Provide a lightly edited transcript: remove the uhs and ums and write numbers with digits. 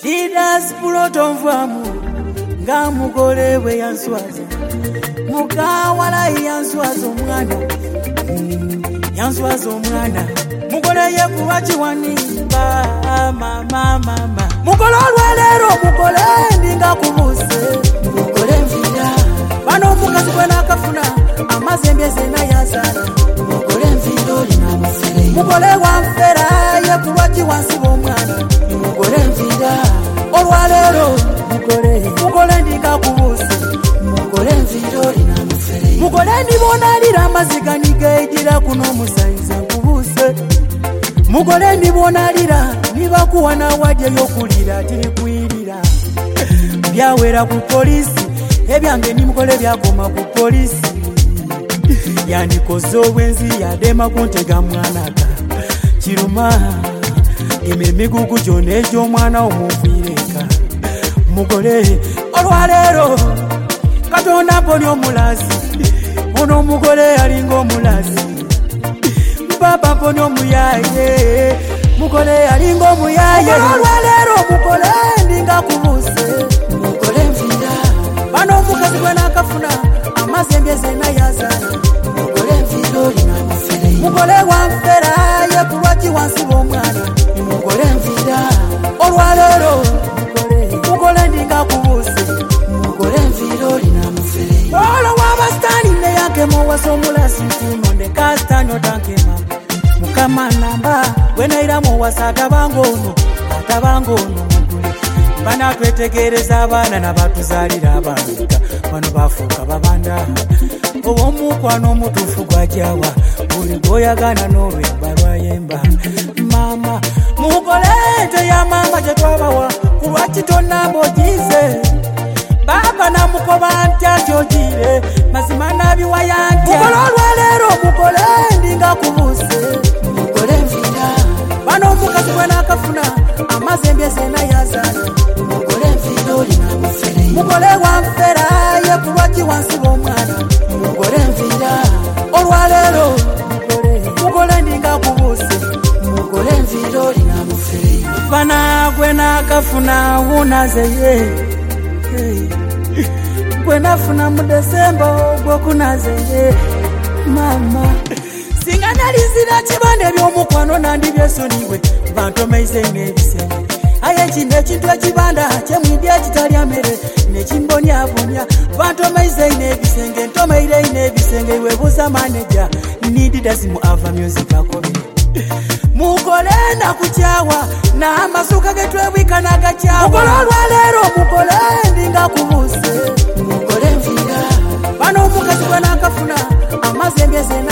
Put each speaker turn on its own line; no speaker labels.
Leaders puloto mvamu nga mugole we yanswaza mukawala yanswaza omwana yanswaza omwana mugole ye kuwachi wanimba mama mugole olwalero mugole ndinga kubuse mugole mvira bano mukazi bwana akafuna amazembe zena yazana mugole mviro lina mufere mugole wamfera ye kuwachi wansiba omwana mugole mvira olwalero mugole ndinga kubuse mugole mviro lina mufere mugole ndibona lira amaziga nigejira kuno musaiza kubuse mugole ndibona lira niba kuwana wadye yokulira tirikwirira byawera ku polisi ebyange ni mugole byakoma ku polisi yandikoze obwenzi yadema kuntega mwanaka kiruma emigugu gyonna egy'omwana omuvuyireka mugole olwalero katonda mponi omulazi ono omugole alinga omulazi baba mponi omuyaye mugole alinga omuyaye olwalero mugole ndinga kubuse mugole nvira bano omukazi gwena akafuna amazembe zena yazana mugole nviro lina mufere mugole wamfera yekulwaki wansiba omwana mugole nvira olwalero mugole ndinga kubuse mugole nviro lina mufere olo wabastani neyake mowasa omulasi tumonde kastani otankema mukama namba wenaira mowasa atabangono mugule bana twetegereza abaana nabatuzalira abamika bano bafuuka babanda owomukwano omutuufu gwajawa buli gwoyagana n'olwemba lwayemba mama mugole ente ya mama gyetwabawa kulwaki tonnamba ogize baba namukoba ntya tyogire mazima nabiwaya ntya mugole olwalero mugole ndinga kubuse mugole nvira bano omukazi gwena akafuna amazembe zena yazana mugole nviro lina mufere mugole wamfera yekulwaki wansiba omwana mugole nvira olwalero mugole ndinga kubuse mugole nviro lina mufere bana gwena akafuna wunazeye gwenafuna mu Desemba gwokunazeye mama singanalizira kibande by'omukwano nandi byesoniwe bantomeize n'ebisenge aye kino ekintu ekibanda kyemwidya ekitalya mmere nekimbonyabonya bantomeize n'ebisenge ntomeire n'ebisenge webuuza maneja nididasi mu ava music akobe mugole nakukyawa n'amasuka getwebwika n'agakyawa mugole olwalero mugole ndinga kubuse mugole nvira bano omukazi gwena akafuna amazembe zena